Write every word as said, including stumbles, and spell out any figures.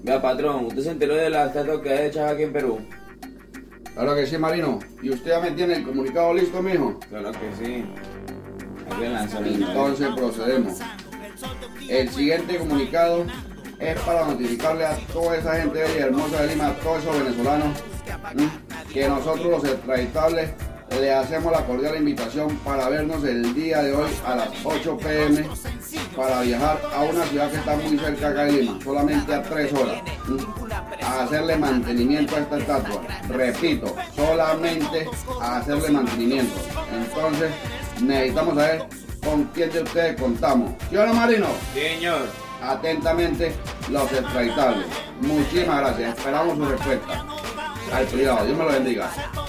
Vea, patrón, ¿usted se enteró de las estatuas que hay hechas aquí en Perú? Claro que sí, Marino. ¿Y usted ya me tiene el comunicado listo, mijo? Claro que sí. Aquí lanzar Entonces procedemos. El siguiente comunicado es para notificarle a toda esa gente bella y hermosa de Lima, a todos esos venezolanos, ¿sí?, que nosotros los extraditables le hacemos la cordial invitación para vernos el día de hoy a las ocho pe eme para viajar a una ciudad que está muy cerca acá de Lima, solamente a tres horas, ¿sí?, a hacerle mantenimiento a esta estatua. Repito, solamente a hacerle mantenimiento. Entonces necesitamos saber con quién de ustedes contamos. ¿Sí o no, Marino? Sí, señor. Atentamente, los extraditables. Muchísimas gracias. Esperamos su respuesta. Al privado. Dios me lo bendiga.